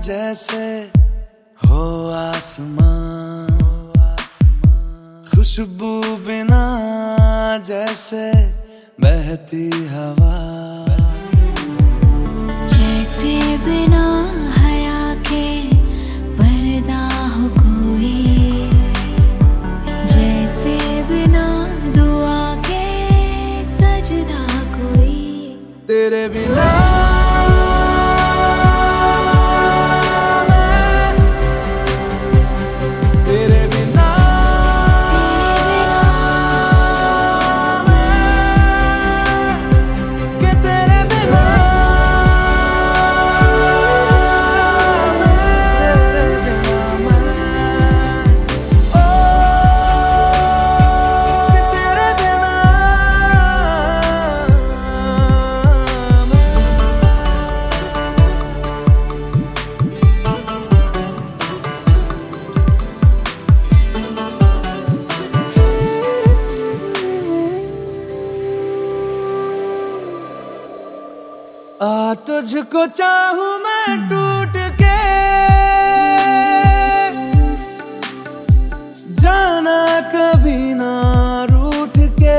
जैसे हो आसमां, खुशबू बिना जैसे बहती हवा, जैसे बिना हया के पर्दा हो कोई, जैसे बिना दुआ के सजदा कोई। तेरे बिना तुझको चाहूं मैं टूट के, जाना कभी ना रूठ के,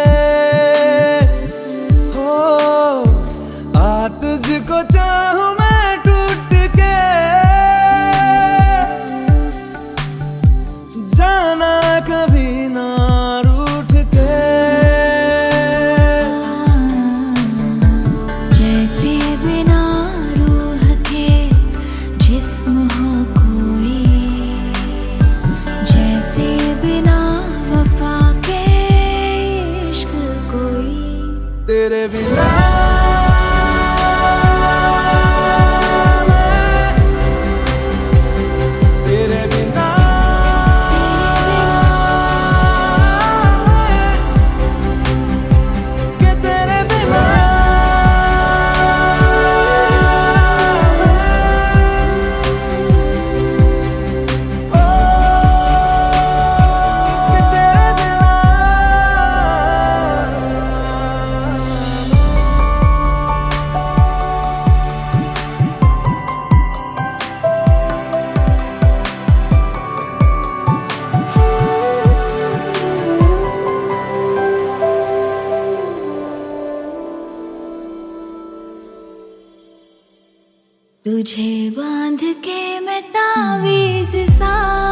हो तुझको चाहूं मैं टूट के, जाना कभी ना रूठ के। जैसे बिना रूह के जिस्म हो कोई, जैसे बिना वफा के इश्क कोई। तेरे बिना तुझे बांध के मैं तावीज़ सा